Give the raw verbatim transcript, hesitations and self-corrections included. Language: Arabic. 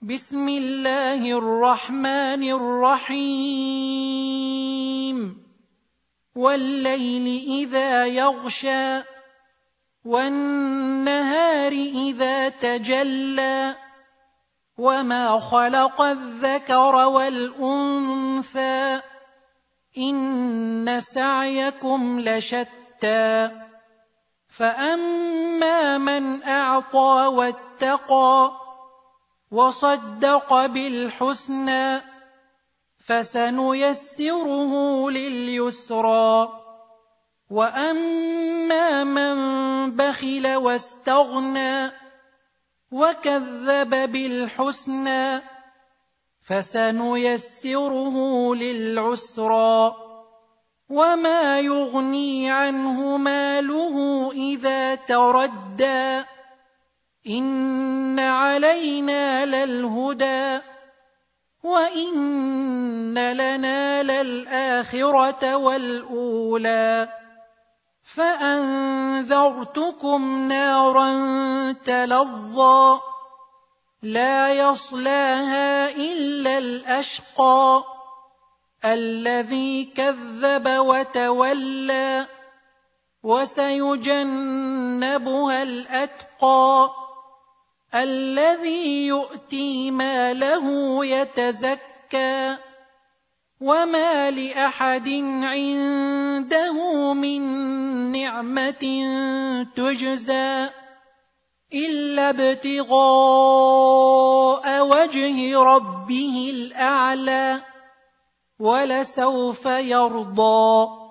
بسم الله الرحمن الرحيم والليل إذا يغشى والنهار إذا تجلى وما خلق الذكر والأنثى إن سعيكم لشتى فأما من أعطى واتقى وصدق بالحسنى فسنيسره لليسرى وأما من بخل واستغنى وكذب بالحسنى فسنيسره للعسرى وما يغني عنه ماله إذا تردى إن علينا للهدى وإن لنا للآخرة والأولى فأنذرتكم نارا تلظى لا يصلاها إلا الأشقى الذي كذب وتولى وسيجنبها الأتقى الذي يؤتي ماله يتزكى وما لأحد عنده من نعمة تجزى إلا ابتغاء وجه ربه الأعلى ولسوف يرضى.